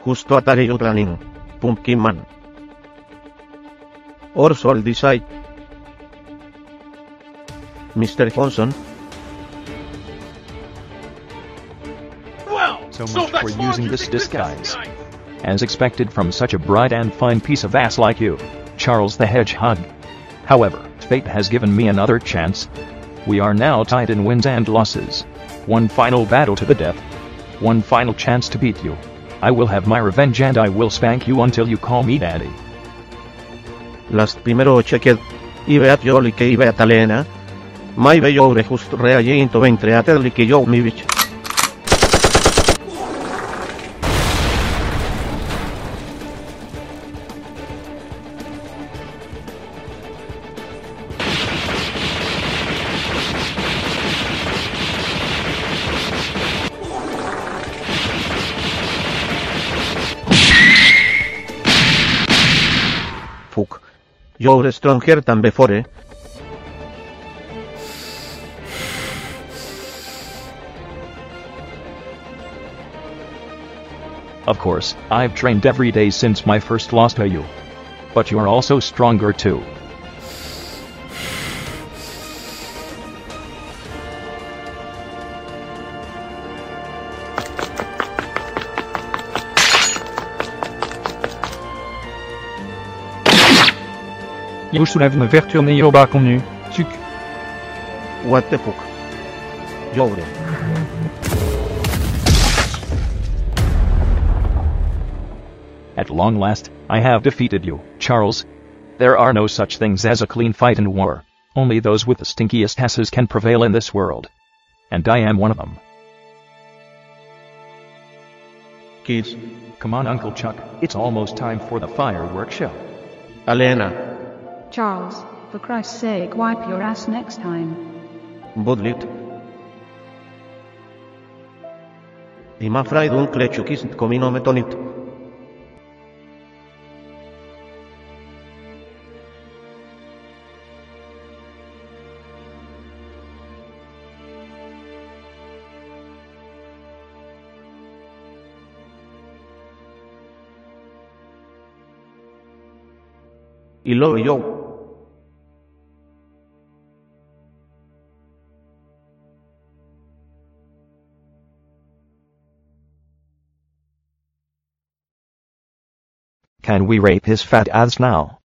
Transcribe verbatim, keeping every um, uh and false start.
Justo Atari you planning. Pumpkin Man. Or Soul Decide. Mister Johnson. Well, so much so for using this disguise. As expected from such a bright and fine piece of ass like you, Charles the Hedgehog. However, fate has given me another chance. We are now tied in wins and losses. One final battle to the death. One final chance to beat you. I will have my revenge and I will spank you until you call me daddy. Last primero checked. I beat you like I beat Alena. My bello just reagent to ventre at like you me bitch. Fuck. You're stronger than before. Of course, I've trained every day since my first loss to you. But you're also stronger too. You should have never turned your back on you, Tuc. What the fuck? You're. At long last, I have defeated you, Charles. There are no such things as a clean fight in war. Only those with the stinkiest asses can prevail in this world. And I am one of them. Kids. Come on, Uncle Chuck, it's almost time for the fireworks show. Alena. Charles, for Christ's sake, wipe your ass next time. Budlit. I'm afraid Uncle Chuck isn't coming home tonight. I love you. Can we rape his fat ass now?